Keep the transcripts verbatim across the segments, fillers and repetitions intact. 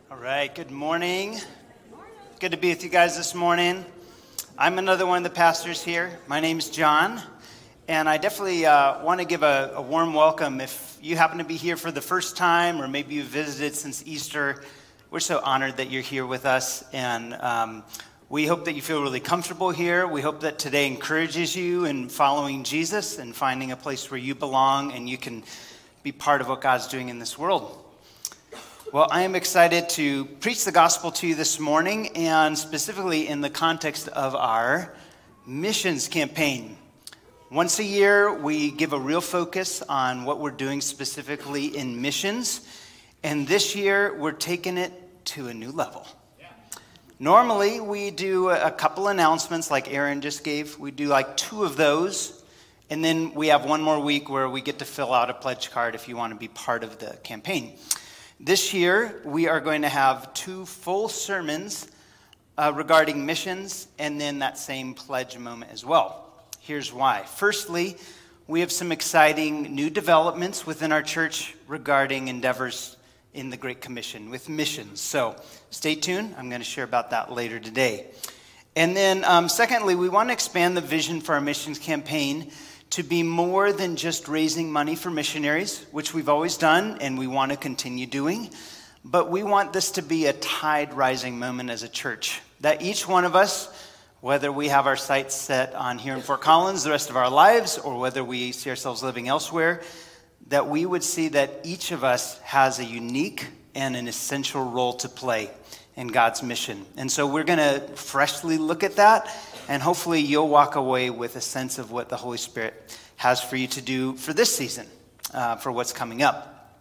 All right, good morning. Good to be with you guys this morning. I'm another one of the pastors here. My name's John, and I definitely uh, want to give a, a warm welcome. If you happen to be here for the first time, or maybe you've visited since Easter, we're so honored that you're here with us, and um, we hope that you feel really comfortable here. We hope that today encourages you in following Jesus and finding a place where you belong and you can be part of what God's doing in this world. Well, I am excited to preach the gospel to you this morning, and specifically in the context of our missions campaign. Once a year, we give a real focus on what we're doing specifically in missions, and this year, we're taking it to a new level. Normally, we do a couple announcements like Aaron just gave. We do like two of those, and then we have one more week where we get to fill out a pledge card if you want to be part of the campaign. This year, we are going to have two full sermons uh, regarding missions and then that same pledge moment as well. Here's why. Firstly, we have some exciting new developments within our church regarding endeavors in the Great Commission with missions. So stay tuned. I'm going to share about that later today. And then um, secondly, we want to expand the vision for our missions campaign to be more than just raising money for missionaries, which we've always done and we want to continue doing. But we want this to be a tide-rising moment as a church, that each one of us, whether we have our sights set on here in Fort Collins the rest of our lives or whether we see ourselves living elsewhere, that we would see that each of us has a unique and an essential role to play in God's mission. And so we're going to freshly look at that, and hopefully you'll walk away with a sense of what the Holy Spirit has for you to do for this season, uh, for what's coming up.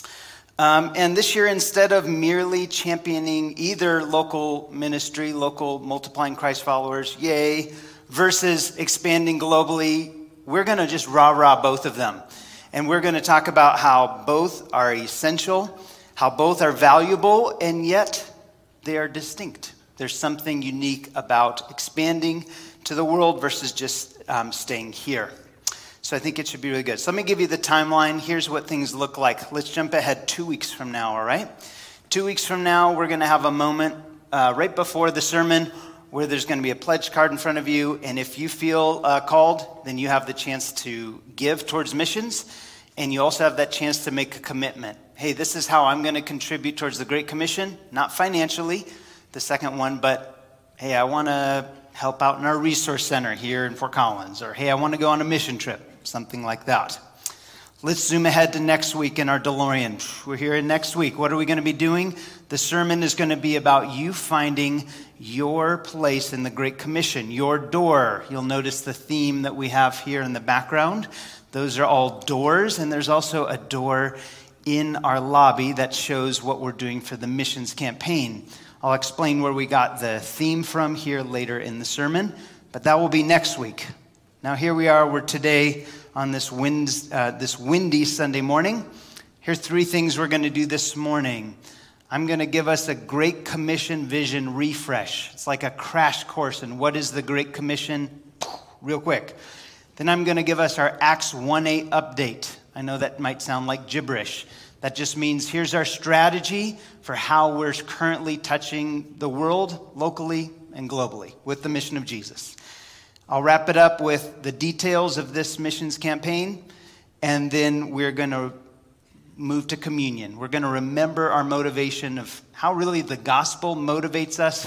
Um, and this year, instead of merely championing either local ministry, local multiplying Christ followers, yay, versus expanding globally, we're going to just rah-rah both of them. And we're going to talk about how both are essential, how both are valuable, and yet they are distinct. There's something unique about expanding to the world versus just um, staying here. So I think it should be really good. So let me give you the timeline. Here's what things look like. Let's jump ahead two weeks from now, all right? Two weeks from now, we're going to have a moment uh, right before the sermon where there's going to be a pledge card in front of you. And if you feel uh, called, then you have the chance to give towards missions. And you also have that chance to make a commitment. Hey, this is how I'm going to contribute towards the Great Commission, not financially, the second one, but hey, I want to help out in our resource center here in Fort Collins, or hey, I want to go on a mission trip, something like that. Let's zoom ahead to next week in our DeLorean. We're here next week. What are we going to be doing? The sermon is going to be about you finding your place in the Great Commission, your door. You'll notice the theme that we have here in the background. Those are all doors, and there's also a door in our lobby that shows what we're doing for the missions campaign. I'll explain where we got the theme from here later in the sermon, but that will be next week. Now here we are, we're today on this wind, uh, this windy Sunday morning. Here are three things we're going to do this morning. I'm going to give us a Great Commission vision refresh. It's like a crash course in what is the Great Commission, real quick. Then I'm going to give us our Acts one eight update. I know that might sound like gibberish. That just means here's our strategy for how we're currently touching the world locally and globally with the mission of Jesus. I'll wrap it up with the details of this missions campaign, and then we're going to move to communion. We're going to remember our motivation of how really the gospel motivates us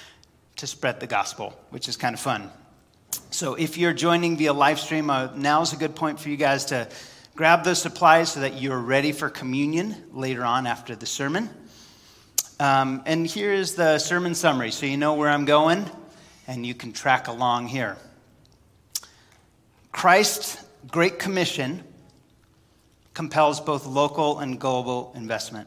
to spread the gospel, which is kind of fun. So if you're joining via live stream, uh, now's a good point for you guys to grab those supplies so that you're ready for communion later on after the sermon. Um, and here is the sermon summary, so you know where I'm going, and you can track along here. Christ's Great Commission compels both local and global investment.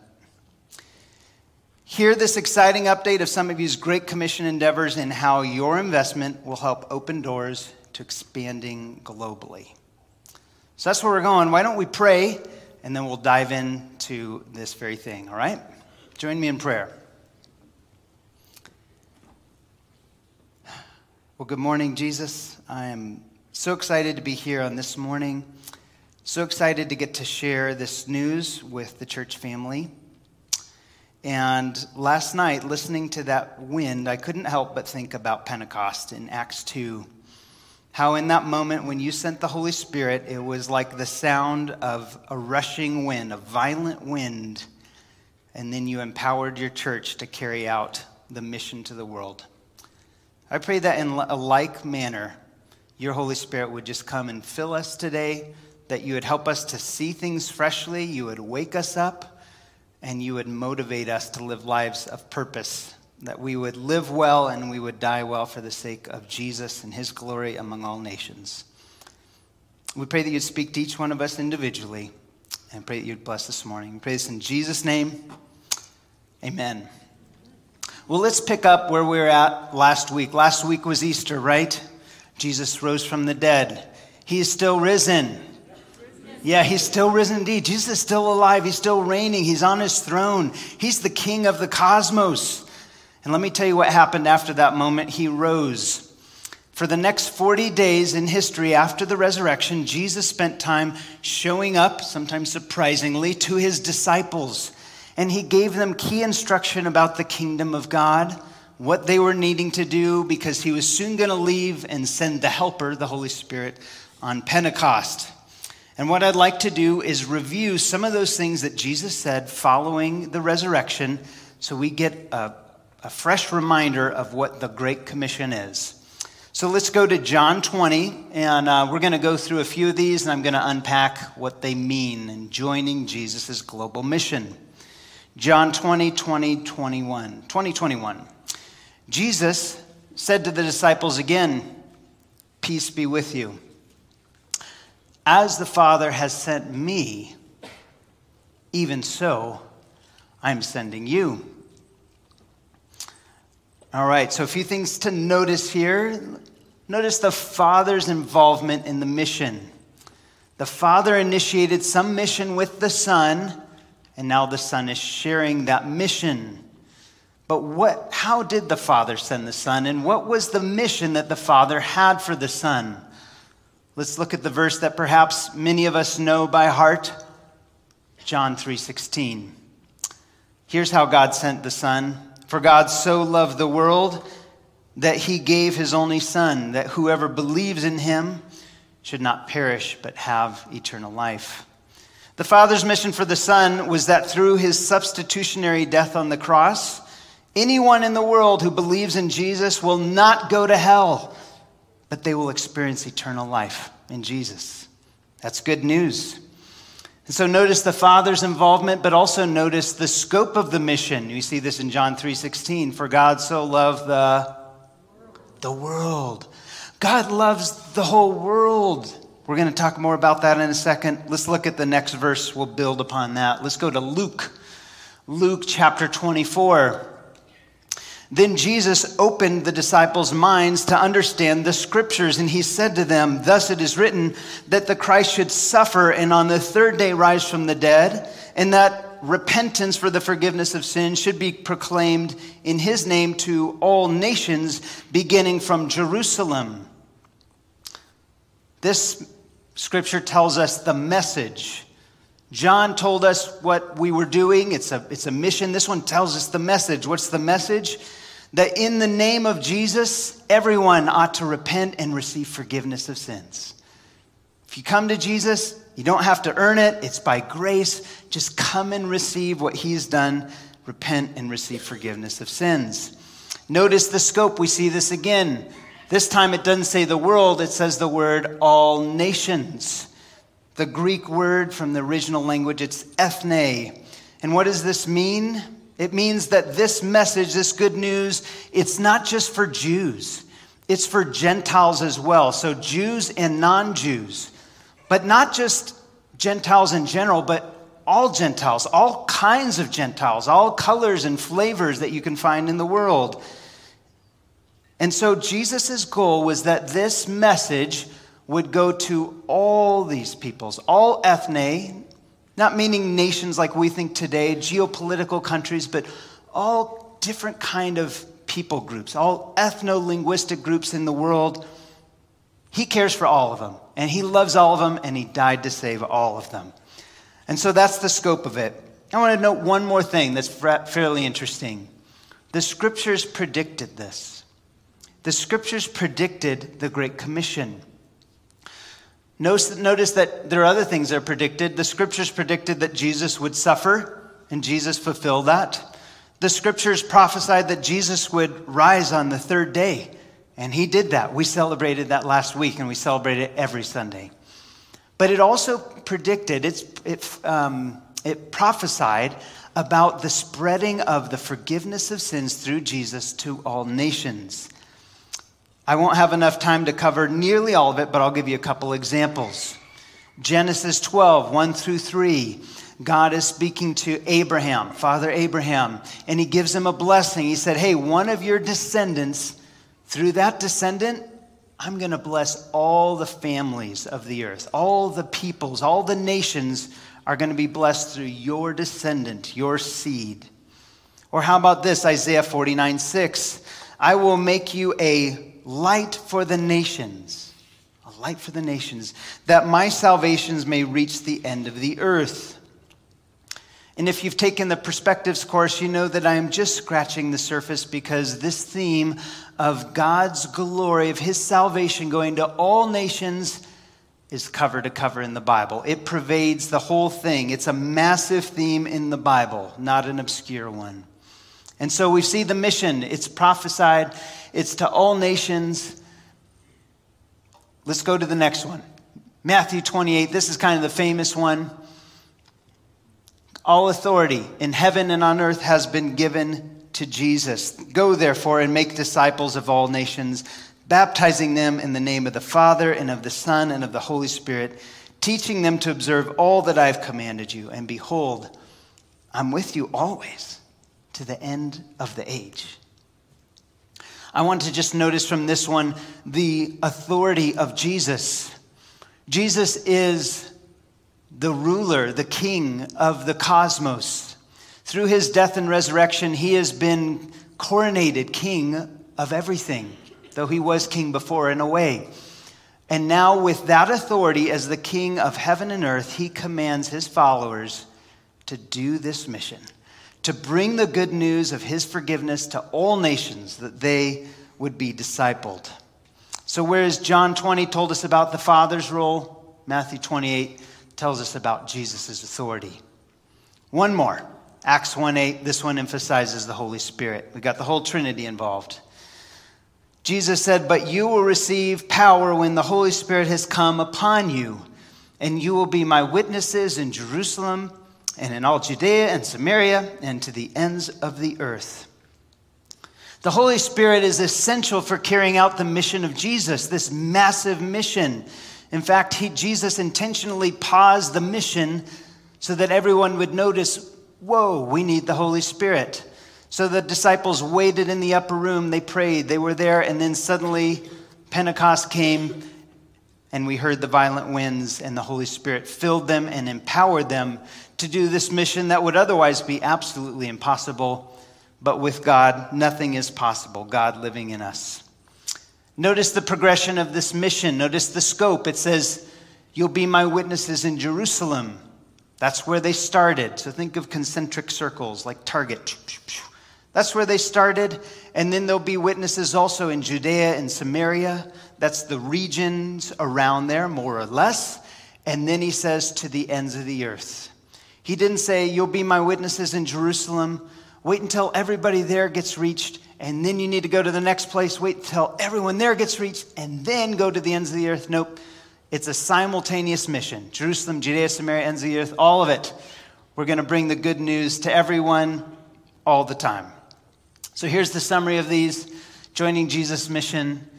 Hear this exciting update of some of you's Great Commission endeavors and how your investment will help open doors to expanding globally. So that's where we're going. Why don't we pray, and then we'll dive into this very thing, all right? Join me in prayer. Well, good morning, Jesus. I am so excited to be here on this morning. So excited to get to share this news with the church family. And last night, listening to that wind, I couldn't help but think about Pentecost in Acts two. How in that moment when you sent the Holy Spirit, it was like the sound of a rushing wind, a violent wind, and then you empowered your church to carry out the mission to the world. I pray that in a like manner, your Holy Spirit would just come and fill us today, that you would help us to see things freshly, you would wake us up, and you would motivate us to live lives of purpose, that we would live well and we would die well for the sake of Jesus and his glory among all nations. We pray that you'd speak to each one of us individually, and pray that you'd bless this morning. We pray this in Jesus' name. Amen. Well, let's pick up where we were at last week. Last week was Easter, right? Jesus rose from the dead. He is still risen. Yeah, he's still risen indeed. Jesus is still alive. He's still reigning. He's on his throne. He's the king of the cosmos. And let me tell you what happened after that moment. He rose. For the next forty days in history after the resurrection, Jesus spent time showing up, sometimes surprisingly, to his disciples. And he gave them key instruction about the kingdom of God, what they were needing to do, because he was soon going to leave and send the Helper, the Holy Spirit, on Pentecost. And what I'd like to do is review some of those things that Jesus said following the resurrection, so we get a, a fresh reminder of what the Great Commission is. So let's go to John twenty, and uh, we're going to go through a few of these, and I'm going to unpack what they mean in joining Jesus' global mission. John twenty, twenty, twenty-one, twenty, twenty-one. Jesus said to the disciples again, "Peace be with you. As the Father has sent me, even so I'm sending you." All right, so a few things to notice here. Notice the Father's involvement in the mission. The Father initiated some mission with the Son, and now the Son is sharing that mission. But what? How did the Father send the Son? And what was the mission that the Father had for the Son? Let's look at the verse that perhaps many of us know by heart. John three sixteen. Here's how God sent the Son. "For God so loved the world that he gave his only Son, that whoever believes in him should not perish but have eternal life." The Father's mission for the Son was that through his substitutionary death on the cross, anyone in the world who believes in Jesus will not go to hell, but they will experience eternal life in Jesus. That's good news. And so notice the Father's involvement, but also notice the scope of the mission. You see this in John three sixteen. "For God so loved the, the world." God loves the whole world. We're going to talk more about that in a second. Let's look at the next verse. We'll build upon that. Let's go to Luke. Luke chapter twenty-four. "Then Jesus opened the disciples' minds to understand the scriptures, and he said to them, 'Thus it is written that the Christ should suffer and on the third day rise from the dead, and that repentance for the forgiveness of sins should be proclaimed in his name to all nations, beginning from Jerusalem.'" This scripture tells us the message. John told us what we were doing. It's a, it's a mission. This one tells us the message. What's the message? That in the name of Jesus, everyone ought to repent and receive forgiveness of sins. If you come to Jesus, you don't have to earn it. It's by grace. Just come and receive what he's done. Repent and receive forgiveness of sins. Notice the scope. We see this again. This time it doesn't say the world. It says the word all nations. The Greek word from the original language, it's ethne. And what does this mean? It means that this message, this good news, it's not just for Jews. It's for Gentiles as well. So Jews and non-Jews. But not just Gentiles in general, but all Gentiles, all kinds of Gentiles, all colors and flavors that you can find in the world. And so Jesus' goal was that this message would go to all these peoples, all ethne, not meaning nations like we think today, geopolitical countries, but all different kind of people groups, all ethno-linguistic groups in the world. He cares for all of them, and he loves all of them, and he died to save all of them. And so that's the scope of it. I want to note one more thing that's fairly interesting. The scriptures predicted this. The scriptures predicted the Great Commission. Notice that there are other things that are predicted. The scriptures predicted that Jesus would suffer, and Jesus fulfilled that. The scriptures prophesied that Jesus would rise on the third day, and he did that. We celebrated that last week, and we celebrate it every Sunday. But it also predicted, it's, it, um, it prophesied about the spreading of the forgiveness of sins through Jesus to all nations. I won't have enough time to cover nearly all of it, but I'll give you a couple examples. Genesis twelve, one through three. God is speaking to Abraham, Father Abraham, and he gives him a blessing. He said, hey, one of your descendants, through that descendant, I'm going to bless all the families of the earth. All the peoples, all the nations are going to be blessed through your descendant, your seed. Or how about this, Isaiah forty-nine, six. I will make you a light for the nations, a light for the nations, that my salvations may reach the end of the earth. And if you've taken the perspectives course, you know that I am just scratching the surface, because this theme of God's glory, of his salvation going to all nations, is cover to cover in the Bible. It pervades the whole thing. It's a massive theme in the Bible, not an obscure one. And so we see the mission. It's prophesied. It's to all nations. Let's go to the next one. Matthew twenty-eight. This is kind of the famous one. All authority in heaven and on earth has been given to Jesus. Go therefore and make disciples of all nations, baptizing them in the name of the Father and of the Son and of the Holy Spirit, teaching them to observe all that I have commanded you. And behold, I'm with you always to the end of the age. I want to just notice from this one the authority of Jesus. Jesus is the ruler, the king of the cosmos. Through his death and resurrection, he has been coronated king of everything, though he was king before in a way. And now with that authority as the king of heaven and earth, he commands his followers to do this mission, to bring the good news of his forgiveness to all nations, that they would be discipled. So whereas John twenty told us about the Father's role, Matthew twenty-eight tells us about Jesus' authority. One more, Acts one eight, this one emphasizes the Holy Spirit. We got the whole Trinity involved. Jesus said, but you will receive power when the Holy Spirit has come upon you, and you will be my witnesses in Jerusalem and in all Judea and Samaria and to the ends of the earth. The Holy Spirit is essential for carrying out the mission of Jesus, this massive mission. In fact, he, Jesus intentionally paused the mission so that everyone would notice, whoa, we need the Holy Spirit. So the disciples waited in the upper room, they prayed, they were there, and then suddenly Pentecost came, and we heard the violent winds, and the Holy Spirit filled them and empowered them to do this mission that would otherwise be absolutely impossible. But with God, nothing is possible, God living in us. Notice the progression of this mission. Notice the scope. It says, you'll be my witnesses in Jerusalem. That's where they started. So think of concentric circles like Target. That's where they started. And then there'll be witnesses also in Judea and Samaria. That's the regions around there, more or less. And then he says, to the ends of the earth. He didn't say, you'll be my witnesses in Jerusalem. Wait until everybody there gets reached. And then you need to go to the next place. Wait until everyone there gets reached. And then go to the ends of the earth. Nope. It's a simultaneous mission. Jerusalem, Judea, Samaria, ends of the earth, all of it. We're going to bring the good news to everyone all the time. So here's the summary of these. Joining Jesus' mission.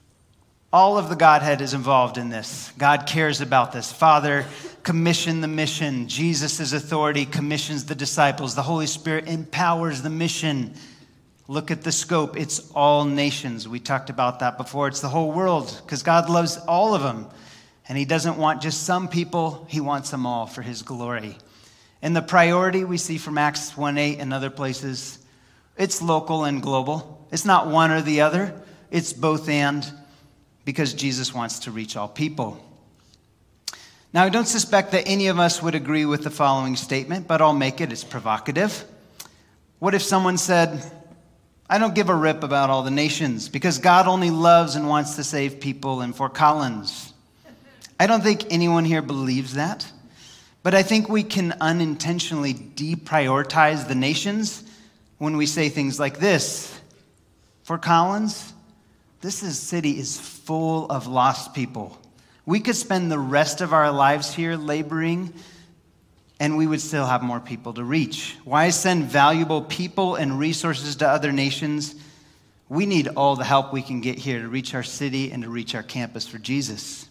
All of the Godhead is involved in this. God cares about this. Father commissioned the mission. Jesus' authority commissions the disciples. The Holy Spirit empowers the mission. Look at the scope. It's all nations. We talked about that before. It's the whole world because God loves all of them. And he doesn't want just some people. He wants them all for his glory. And the priority we see from Acts one eight and other places, it's local and global. It's not one or the other. It's both and, because Jesus wants to reach all people. Now, I don't suspect that any of us would agree with the following statement, but I'll make it. It's provocative. What if someone said, I don't give a rip about all the nations because God only loves and wants to save people in Fort Collins? I don't think anyone here believes that, but I think we can unintentionally deprioritize the nations when we say things like this. Fort Collins, this is, city is full of lost people. We could spend the rest of our lives here laboring, and we would still have more people to reach. Why send valuable people and resources to other nations? We need all the help we can get here to reach our city and to reach our campus for Jesus.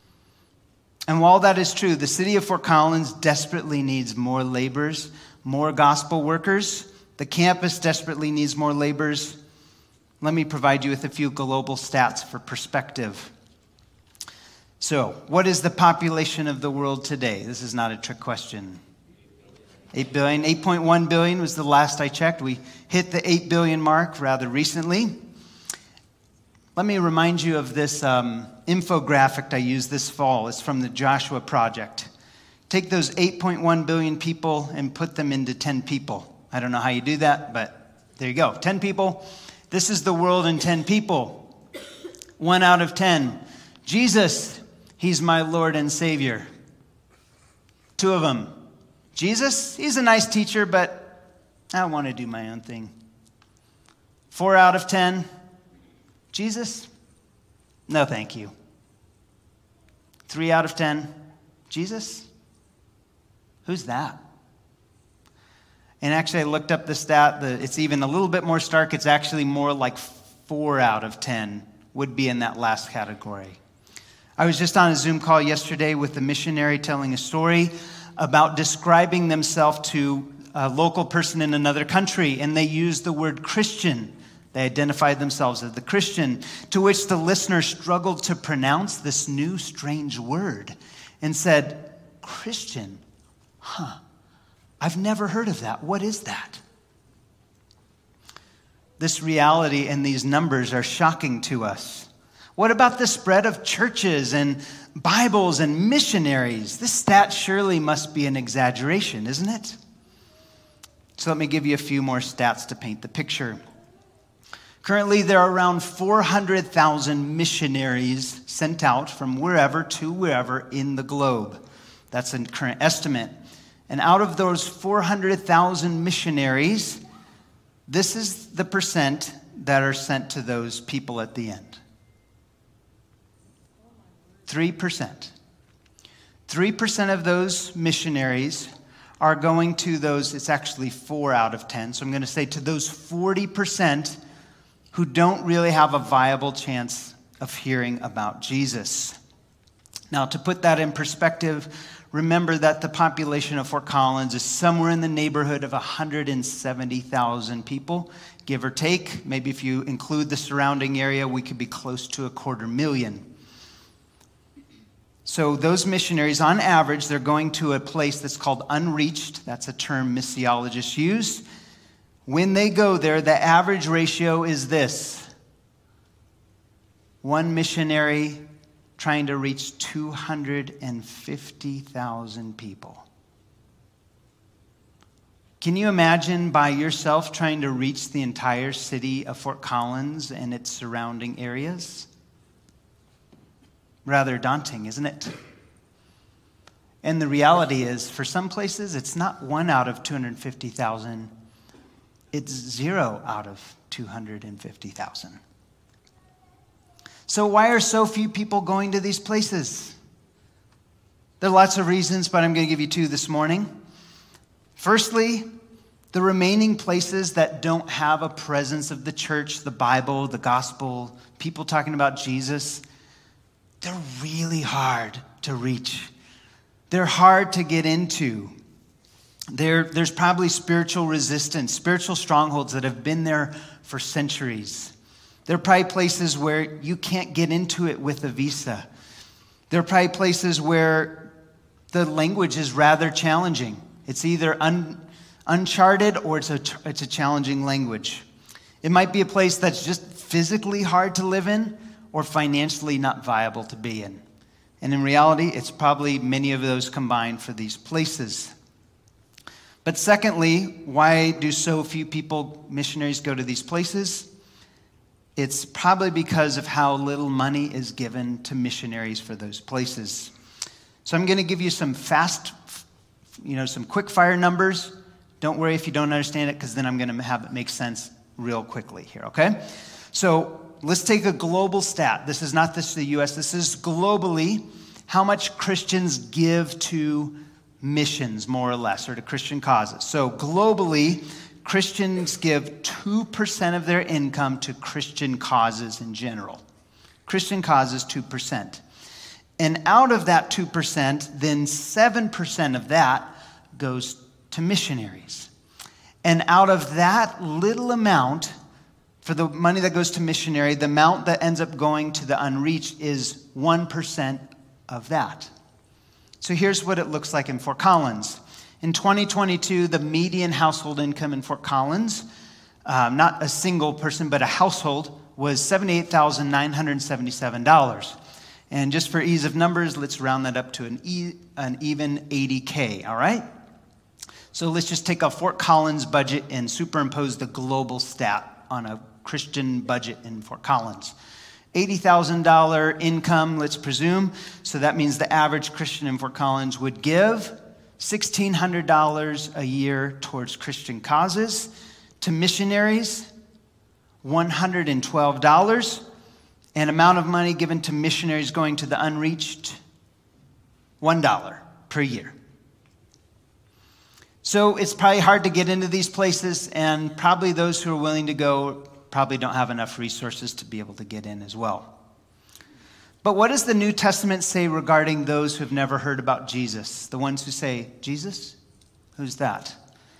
And while that is true, the city of Fort Collins desperately needs more laborers, more gospel workers. The campus desperately needs more laborers. Let me provide you with a few global stats for perspective. So, what is the population of the world today? This is not a trick question. eight billion. eight point one billion was the last I checked. We hit the eight billion mark rather recently. Let me remind you of this um, infographic I used this fall. It's from the Joshua Project. Take those eight point one billion people and put them into ten people. I don't know how you do that, but there you go. ten people. This is the world in ten people. One out of ten. Jesus. He's my Lord and Savior. Two of them. Jesus, he's a nice teacher, but I want to do my own thing. Four out of ten. Jesus, no thank you. Three out of ten. Jesus, who's that? And actually, I looked up the stat. The, it's even a little bit more stark. It's actually more like four out of ten would be in that last category. I was just on a Zoom call yesterday with a missionary telling a story about describing themselves to a local person in another country, and they used the word Christian. They identified themselves as the Christian, to which the listener struggled to pronounce this new strange word and said, Christian? Huh, I've never heard of that. What is that? This reality and these numbers are shocking to us. What about the spread of churches and Bibles and missionaries? This stat surely must be an exaggeration, isn't it? So let me give you a few more stats to paint the picture. Currently, there are around four hundred thousand missionaries sent out from wherever to wherever in the globe. That's a current estimate. And out of those four hundred thousand missionaries, this is the percent that are sent to those people at the end. three percent. three percent of those missionaries are going to those, it's actually four out of ten, so I'm going to say to those forty percent who don't really have a viable chance of hearing about Jesus. Now, to put that in perspective, remember that the population of Fort Collins is somewhere in the neighborhood of one hundred seventy thousand people, give or take. Maybe if you include the surrounding area, we could be close to a quarter million. So those missionaries, on average, they're going to a place that's called unreached. That's a term missiologists use. When they go there, the average ratio is this. One missionary trying to reach two hundred fifty thousand people. Can you imagine by yourself trying to reach the entire city of Fort Collins and its surrounding areas? Rather daunting, isn't it? And the reality is, for some places, it's not one out of two hundred fifty thousand. It's zero out of two hundred fifty thousand. So why are so few people going to these places? There are lots of reasons, but I'm going to give you two this morning. Firstly, the remaining places that don't have a presence of the church, the Bible, the gospel, people talking about Jesus, they're really hard to reach. They're hard to get into. There, there's probably spiritual resistance, spiritual strongholds that have been there for centuries. There are probably places where you can't get into it with a visa. There are probably places where the language is rather challenging. It's either un, uncharted or it's a, it's a challenging language. It might be a place that's just physically hard to live in or financially not viable to be in. And in reality, it's probably many of those combined for these places. But secondly, why do so few people, missionaries, go to these places? It's probably because of how little money is given to missionaries for those places. So I'm going to give you some fast, you know, some quick fire numbers. Don't worry if you don't understand it, because then I'm going to have it make sense real quickly here, okay? So let's take a global stat. This is not just the U S. This is globally how much Christians give to missions, more or less, or to Christian causes. So globally, Christians give two percent of their income to Christian causes in general. Christian causes, two percent. And out of that two percent, then seven percent of that goes to missionaries. And out of that little amount, for the money that goes to missionary, the amount that ends up going to the unreached is one percent of that. So here's what it looks like in Fort Collins. In twenty twenty-two, the median household income in Fort Collins, um, not a single person, but a household, was seventy-eight thousand nine hundred seventy-seven dollars. And just for ease of numbers, let's round that up to an, e- an even eighty K, all right? So let's just take a Fort Collins budget and superimpose the global stat on a Christian budget in Fort Collins. eighty thousand dollars income, let's presume. So that means the average Christian in Fort Collins would give sixteen hundred dollars a year towards Christian causes. To missionaries, one hundred twelve dollars. And amount of money given to missionaries going to the unreached, one dollar per year. So it's probably hard to get into these places, and probably those who are willing to go probably don't have enough resources to be able to get in as well. But what does the New Testament say regarding those who have never heard about Jesus? The ones who say, Jesus? Who's that?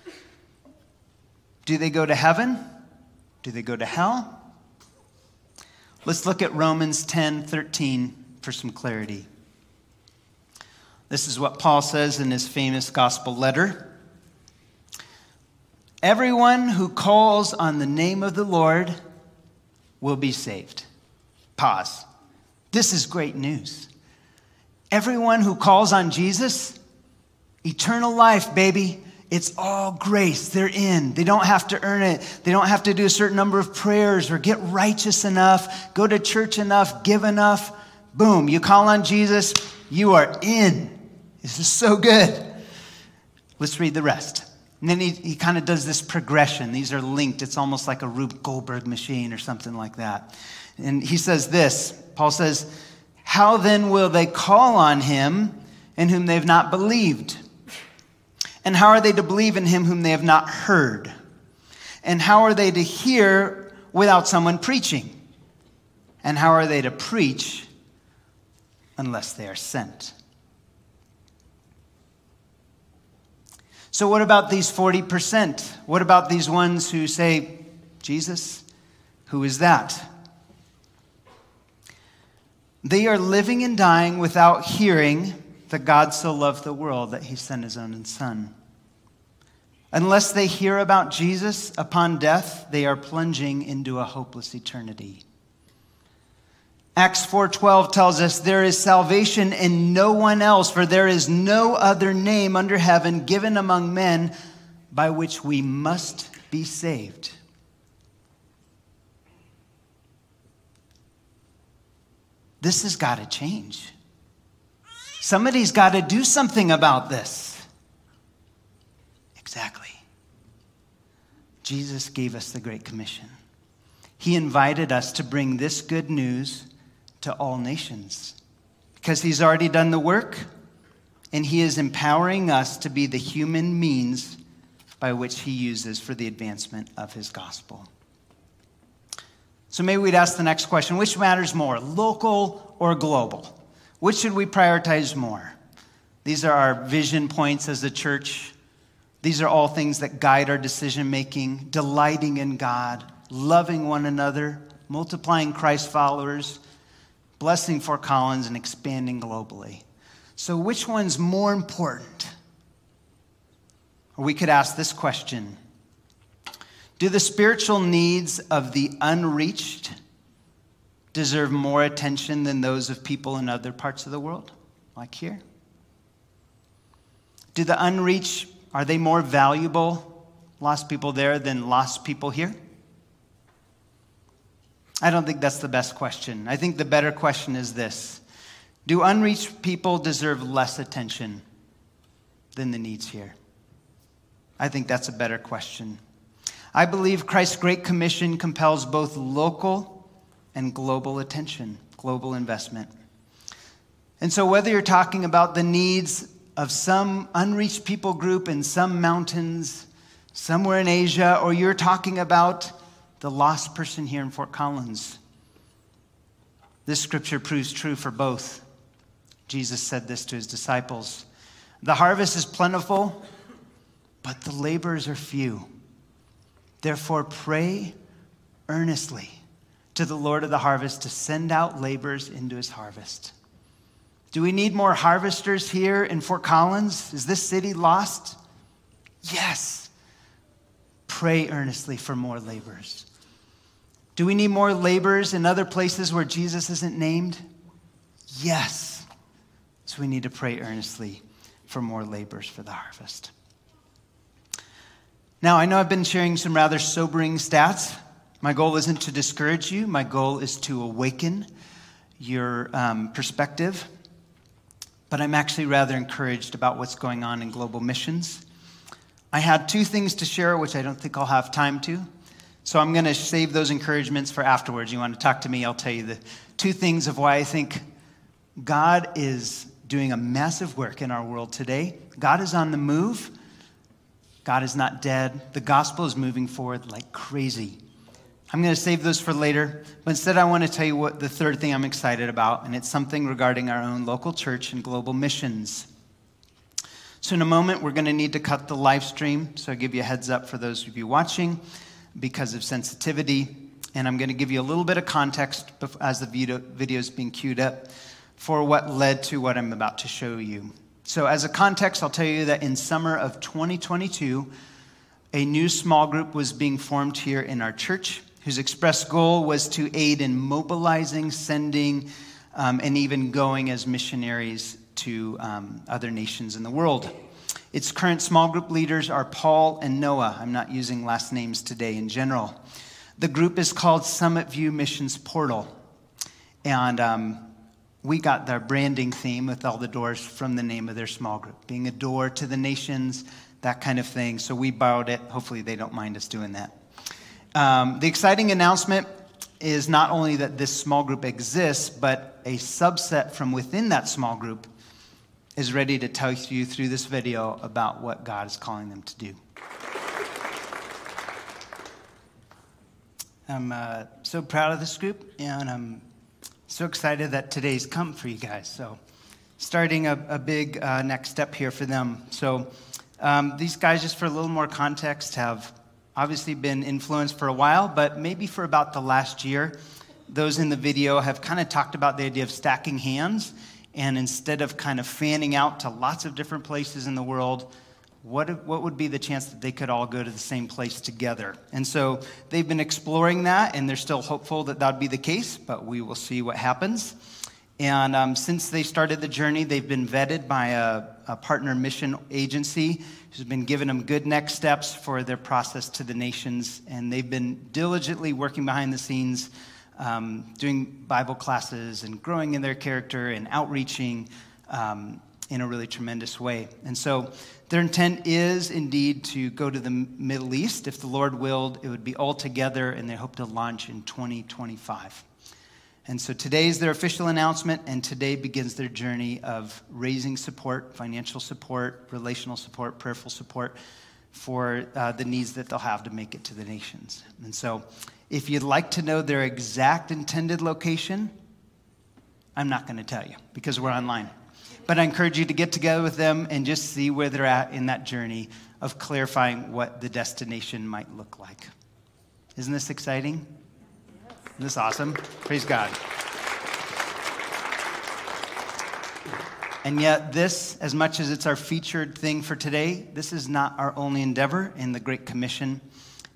Do they go to heaven? Do they go to hell? Let's look at Romans ten thirteen for some clarity. This is what Paul says in his famous gospel letter. Everyone who calls on the name of the Lord will be saved. Pause. This is great news. Everyone who calls on Jesus, eternal life, baby. It's all grace. They're in. They don't have to earn it. They don't have to do a certain number of prayers or get righteous enough, go to church enough, give enough. Boom. You call on Jesus, you are in. This is so good. Let's read the rest. And then he, he kind of does this progression. These are linked. It's almost like a Rube Goldberg machine or something like that. And he says this. Paul says, how then will they call on him in whom they've not believed? And how are they to believe in him whom they have not heard? And how are they to hear without someone preaching? And how are they to preach unless they are sent? So what about these forty percent? What about these ones who say, Jesus, who is that? They are living and dying without hearing that God so loved the world that he sent his own son. Unless they hear about Jesus upon death, they are plunging into a hopeless eternity. Acts four twelve tells us there is salvation in no one else, for there is no other name under heaven given among men by which we must be saved. This has got to change. Somebody's got to do something about this. Exactly. Jesus gave us the Great Commission. He invited us to bring this good news to all nations because he's already done the work and he is empowering us to be the human means by which he uses for the advancement of his gospel. So maybe we'd ask the next question, which matters more, local or global? Which should we prioritize more? These are our vision points as a church. These are all things that guide our decision-making, delighting in God, loving one another, multiplying Christ followers, blessing Fort Collins, and expanding globally. So which one's more important? Or we could ask this question. Do the spiritual needs of the unreached deserve more attention than those of people in other parts of the world, like here? Do the unreached, are they more valuable, lost people there, than lost people here? I don't think that's the best question. I think the better question is this. Do unreached people deserve less attention than the needs here? I think that's a better question. I believe Christ's Great Commission compels both local and global attention, global investment. And so whether you're talking about the needs of some unreached people group in some mountains, somewhere in Asia, or you're talking about the lost person here in Fort Collins, this scripture proves true for both. Jesus said this to his disciples. The harvest is plentiful, but the laborers are few. Therefore, pray earnestly to the Lord of the harvest to send out laborers into his harvest. Do we need more harvesters here in Fort Collins? Is this city lost? Yes. Pray earnestly for more laborers. Do we need more laborers in other places where Jesus isn't named? Yes. So we need to pray earnestly for more laborers for the harvest. Now, I know I've been sharing some rather sobering stats. My goal isn't to discourage you. My goal is to awaken your um, perspective. But I'm actually rather encouraged about what's going on in global missions. I had two things to share, which I don't think I'll have time to. So I'm going to save those encouragements for afterwards. You want to talk to me, I'll tell you the two things of why I think God is doing a massive work in our world today. God is on the move. God is not dead. The gospel is moving forward like crazy. I'm going to save those for later, but instead I want to tell you what the third thing I'm excited about, and it's something regarding our own local church and global missions. So in a moment, we're going to need to cut the live stream, so I'll give you a heads up for those of you watching because of sensitivity, and I'm going to give you a little bit of context as the video is being queued up for what led to what I'm about to show you. So as a context, I'll tell you that in summer of twenty twenty-two, a new small group was being formed here in our church, whose express goal was to aid in mobilizing, sending, um, and even going as missionaries to um, other nations in the world. Its current small group leaders are Paul and Noah. I'm not using last names today in general. The group is called Summit View Missions Portal. And um, we got their branding theme with all the doors from the name of their small group, being a door to the nations, that kind of thing. So we borrowed it. Hopefully they don't mind us doing that. Um, the exciting announcement is not only that this small group exists, but a subset from within that small group is ready to tell you through this video about what God is calling them to do. I'm uh, so proud of this group, and I'm so excited that today's come for you guys. So starting a, a big uh, next step here for them. So um, these guys, just for a little more context, have obviously been influenced for a while, but maybe for about the last year, those in the video have kind of talked about the idea of stacking hands, and instead of kind of fanning out to lots of different places in the world, what, what would be the chance that they could all go to the same place together? And so they've been exploring that, and they're still hopeful that that would be the case, but we will see what happens. And um, since they started the journey, they've been vetted by a, a partner mission agency who's been giving them good next steps for their process to the nations. And they've been diligently working behind the scenes, um, doing Bible classes and growing in their character and outreaching um, in a really tremendous way. And so their intent is indeed to go to the Middle East. If the Lord willed, it would be all together, and they hope to launch in twenty twenty-five. And so today is their official announcement, and today begins their journey of raising support, financial support, relational support, prayerful support for uh, the needs that they'll have to make it to the nations. And so if you'd like to know their exact intended location, I'm not going to tell you because we're online. But I encourage you to get together with them and just see where they're at in that journey of clarifying what the destination might look like. Isn't this exciting? Isn't this awesome? Praise God. And yet this, as much as it's our featured thing for today, this is not our only endeavor in the Great Commission.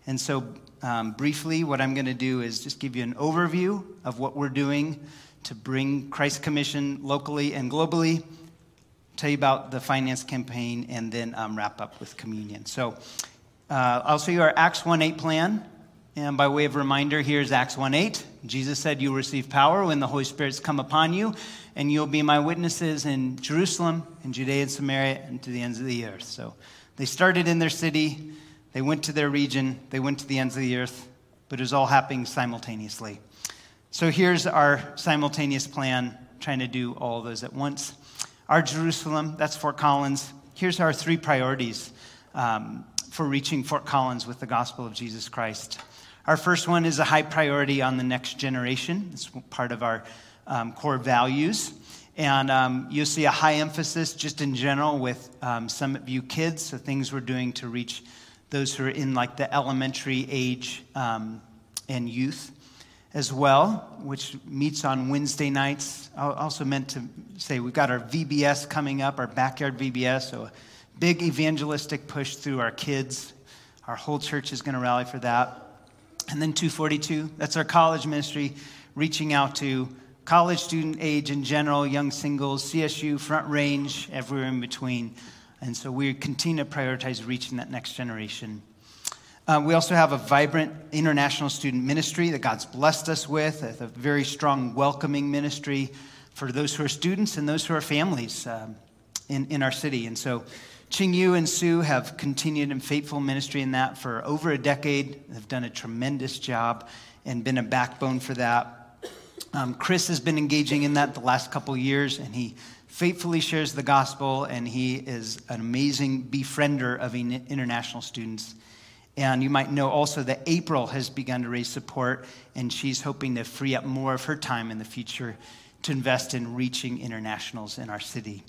And so um, briefly, what I'm going to do is just give you an overview of what we're doing to bring Christ Commission locally and globally, tell you about the finance campaign, and then um, wrap up with communion. So uh, I'll show you our Acts one eight plan. And by way of reminder, here's Acts one eight. Jesus said, "You will receive power when the Holy Spirit's come upon you, and you'll be my witnesses in Jerusalem, in Judea and Samaria, and to the ends of the earth." So they started in their city, they went to their region, they went to the ends of the earth, but it was all happening simultaneously. So here's our simultaneous plan, trying to do all of those at once. Our Jerusalem, that's Fort Collins. Here's our three priorities um, for reaching Fort Collins with the gospel of Jesus Christ. Our first one is a high priority on the next generation. It's part of our um, core values. And um, you'll see a high emphasis just in general with um, Summit View kids, so things we're doing to reach those who are in like the elementary age um, and youth as well, which meets on Wednesday nights. I also meant to say we've got our V B S coming up, our backyard V B S, so a big evangelistic push through our kids. Our whole church is going to rally for that. And then two forty-two, that's our college ministry, reaching out to college student age in general, young singles, C S U, Front Range, everywhere in between. And so we continue to prioritize reaching that next generation. Uh, we also have a vibrant international student ministry that God's blessed us with, a very strong welcoming ministry for those who are students and those who are families um, in, in our city. And so Ching Yu and Sue have continued in faithful ministry in that for over a decade. They've done a tremendous job and been a backbone for that. Um, Chris has been engaging in that the last couple years, and he faithfully shares the gospel, and he is an amazing befriender of international students. And you might know also that April has begun to raise support, and she's hoping to free up more of her time in the future to invest in reaching internationals in our city.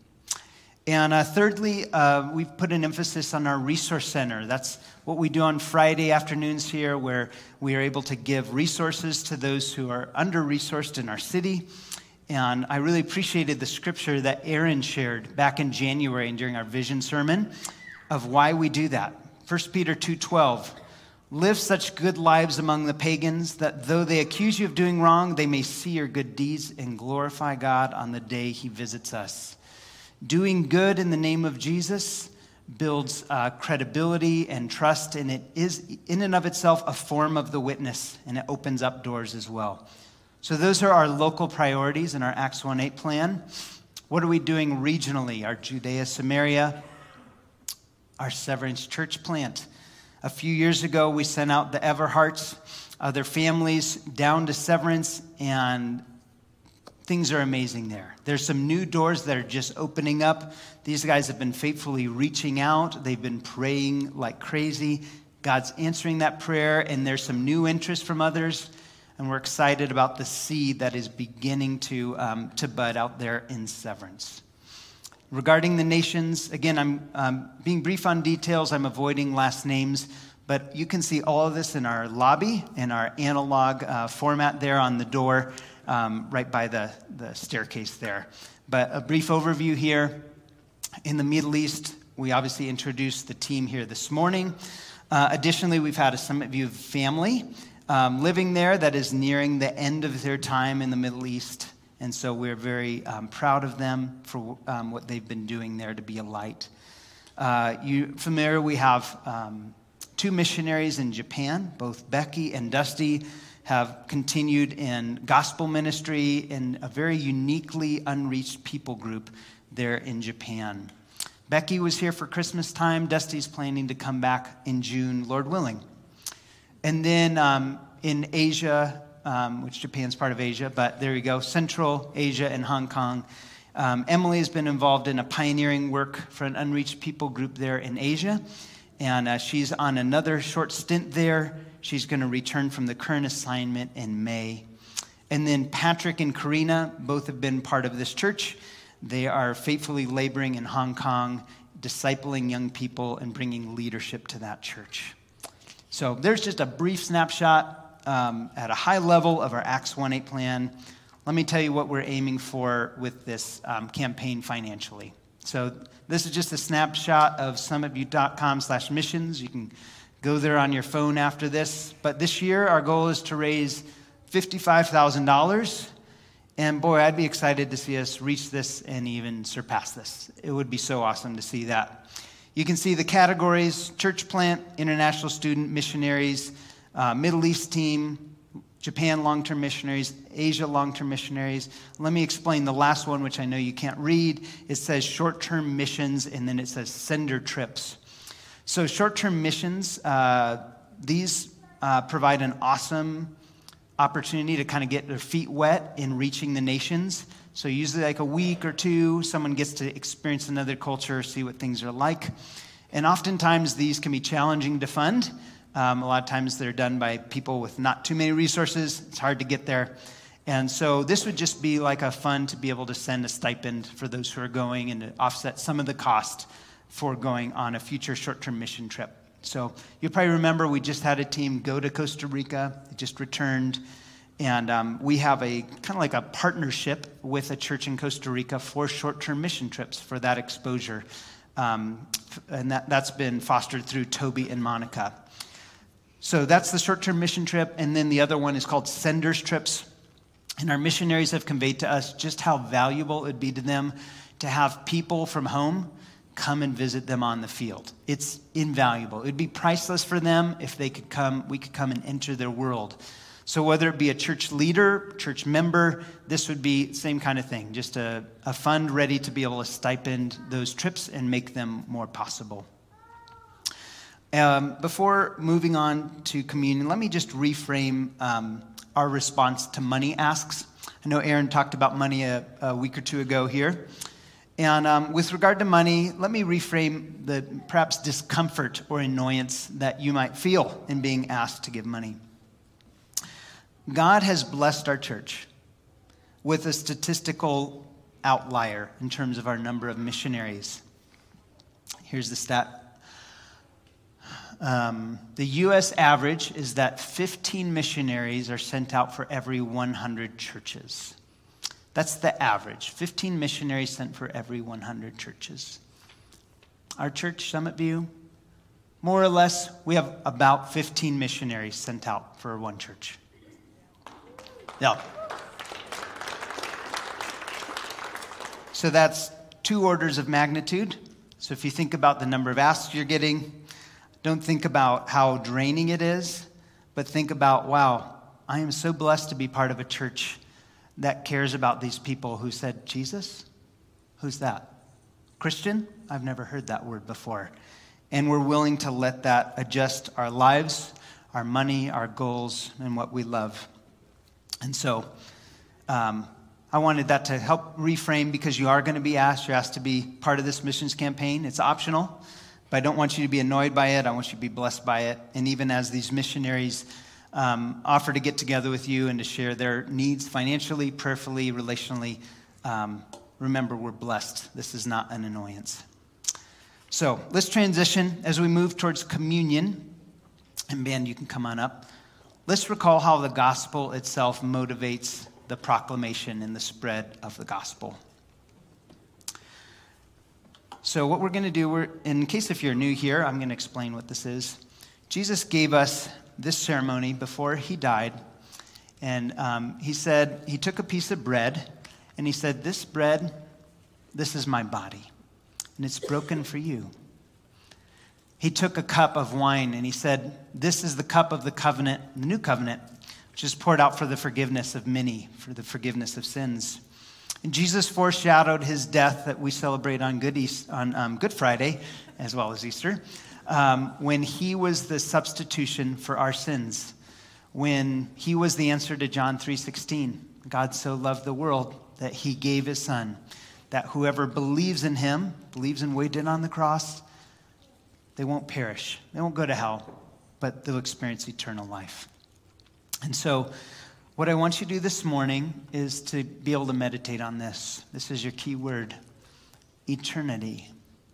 And uh, thirdly, uh, we've put an emphasis on our resource center. That's what we do on Friday afternoons here, where we are able to give resources to those who are under-resourced in our city. And I really appreciated the scripture that Aaron shared back in January and during our vision sermon of why we do that. First Peter two twelve, "Live such good lives among the pagans that though they accuse you of doing wrong, they may see your good deeds and glorify God on the day he visits us." Doing good in the name of Jesus builds uh, credibility and trust, and it is in and of itself a form of the witness, and it opens up doors as well. So those are our local priorities in our Acts one eight plan. What are we doing regionally? Our Judea, Samaria, our Severance church plant. A few years ago, we sent out the Everharts, uh, their families down to Severance, and things are amazing there. There's some new doors that are just opening up. These guys have been faithfully reaching out. They've been praying like crazy. God's answering that prayer, and there's some new interest from others. And we're excited about the seed that is beginning to, um, to bud out there in Severance. Regarding the nations, again, I'm um, being brief on details. I'm avoiding last names. But you can see all of this in our lobby, in our analog uh, format there on the door. Um, right by the, the staircase there. But a brief overview here. In the Middle East, we obviously introduced the team here this morning. Uh, additionally, we've had a Summit View family um, living there that is nearing the end of their time in the Middle East. And so we're very um, proud of them for um, what they've been doing there to be a light. Uh, you familiar, we have um, two missionaries in Japan, both Becky and Dusty, have continued in gospel ministry in a very uniquely unreached people group there in Japan. Becky was here for Christmas time. Dusty's planning to come back in June, Lord willing. And then um, in Asia, um, which Japan's part of Asia, but there you go, Central Asia and Hong Kong. Um, Emily has been involved in a pioneering work for an unreached people group there in Asia. And uh, she's on another short stint there. She's going to return from the current assignment in May. And then Patrick and Karina both have been part of this church. They are faithfully laboring in Hong Kong, discipling young people and bringing leadership to that church. So there's just a brief snapshot um, at a high level of our Acts one eight plan. Let me tell you what we're aiming for with this um, campaign financially. So this is just a snapshot of summitview dot com slash missions. You can go there on your phone after this. But this year, our goal is to raise fifty-five thousand dollars. And boy, I'd be excited to see us reach this and even surpass this. It would be so awesome to see that. You can see the categories: church plant, international student, missionaries, uh, Middle East team, Japan long-term missionaries, Asia long-term missionaries. Let me explain the last one, which I know you can't read. It says short-term missions, and then it says sender trips. So short-term missions, uh, these uh, provide an awesome opportunity to kind of get their feet wet in reaching the nations. So usually like a week or two, someone gets to experience another culture, see what things are like. And oftentimes these can be challenging to fund. Um, a lot of times they're done by people with not too many resources. It's hard to get there. And so this would just be like a fun to be able to send a stipend for those who are going and to offset some of the cost for going on a future short-term mission trip. So you probably remember we just had a team go to Costa Rica. It just returned. And um, we have a kind of like a partnership with a church in Costa Rica for short-term mission trips for that exposure. Um, and that, that's been fostered through Toby and Monica. So that's the short-term mission trip. And then the other one is called Senders Trips. And our missionaries have conveyed to us just how valuable it would be to them to have people from home come and visit them on the field. It's invaluable. It would be priceless for them if they could come, we could come and enter their world. So whether it be a church leader, church member, this would be the same kind of thing, just a, a fund ready to be able to stipend those trips and make them more possible. Um, before moving on to communion, let me just reframe um, our response to money asks. I know Aaron talked about money a, a week or two ago here. And um, with regard to money, let me reframe the perhaps discomfort or annoyance that you might feel in being asked to give money. God has blessed our church with a statistical outlier in terms of our number of missionaries. Here's the stat. Um, the U S average is that fifteen missionaries are sent out for every one hundred churches. That's the average, fifteen missionaries sent for every one hundred churches. Our church, Summit View, more or less, we have about fifteen missionaries sent out for one church. Yeah. So that's two orders of magnitude. So if you think about the number of asks you're getting, don't think about how draining it is, but think about, wow, I am so blessed to be part of a church that cares about these people who said, Jesus? Who's that? Christian? I've never heard that word before. And we're willing to let that adjust our lives, our money, our goals, and what we love. And so um, I wanted that to help reframe, because you are going to be asked. You're asked to be part of this missions campaign. It's optional, but I don't want you to be annoyed by it. I want you to be blessed by it. And even as these missionaries Um, offer to get together with you and to share their needs financially, prayerfully, relationally, um, remember, we're blessed. This is not an annoyance. So let's transition as we move towards communion. And Ben, you can come on up. Let's recall how the gospel itself motivates the proclamation and the spread of the gospel. So what we're going to do, we're, in case if you're new here, I'm going to explain what this is. Jesus gave us this ceremony before he died, and um, he said, he took a piece of bread, and he said, this bread, this is my body, and it's broken for you. He took a cup of wine, and he said, this is the cup of the covenant, the new covenant, which is poured out for the forgiveness of many, for the forgiveness of sins. And Jesus foreshadowed his death that we celebrate on Good, East, on um, Good Friday, as well as Easter, Um, when he was the substitution for our sins, when he was the answer to John three sixteen. God so loved the world that he gave his son, that whoever believes in him, believes in what he did on the cross, they won't perish. They won't go to hell, but they'll experience eternal life. And so what I want you to do this morning is to be able to meditate on this. This is your key word, eternity.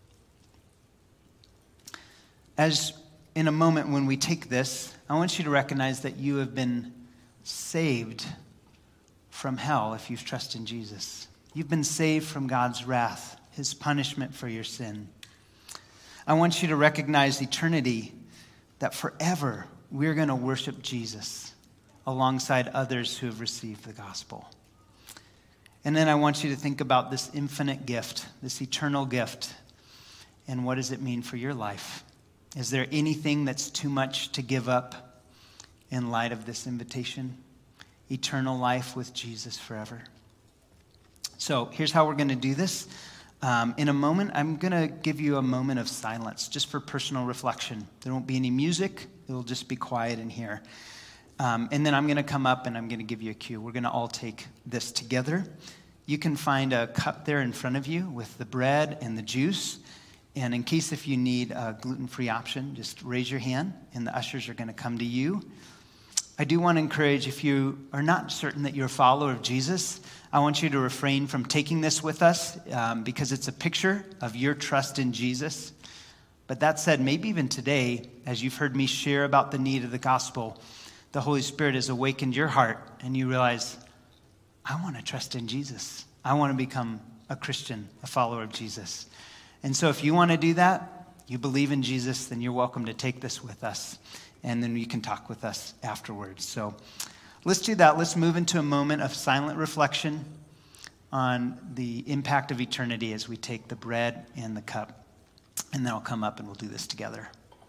As in a moment when we take this, I want you to recognize that you have been saved from hell if you've trusted in Jesus. You've been saved from God's wrath, his punishment for your sin. I want you to recognize eternity that forever we're going to worship Jesus alongside others who have received the gospel. And then I want you to think about this infinite gift, this eternal gift, and what does it mean for your life? Is there anything that's too much to give up in light of this invitation? Eternal life with Jesus forever. So here's how we're going to do this. Um, in a moment, I'm going to give you a moment of silence just for personal reflection. There won't be any music. It'll just be quiet in here. Um, and then I'm going to come up and I'm going to give you a cue. We're going to all take this together. You can find a cup there in front of you with the bread and the juice. And in case if you need a gluten-free option, just raise your hand and the ushers are going to come to you. I do want to encourage, if you are not certain that you're a follower of Jesus, I want you to refrain from taking this with us um, because it's a picture of your trust in Jesus. But that said, maybe even today, as you've heard me share about the need of the gospel, the Holy Spirit has awakened your heart and you realize, I want to trust in Jesus. I want to become a Christian, a follower of Jesus. And so if you want to do that, you believe in Jesus, then you're welcome to take this with us. And then you can talk with us afterwards. So let's do that. Let's move into a moment of silent reflection on the impact of eternity as we take the bread and the cup. And then I'll come up and we'll do this together.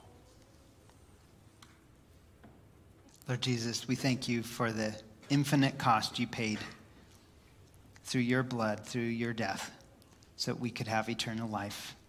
Lord Jesus, we thank you for the infinite cost you paid through your blood, through your death, so that we could have eternal life.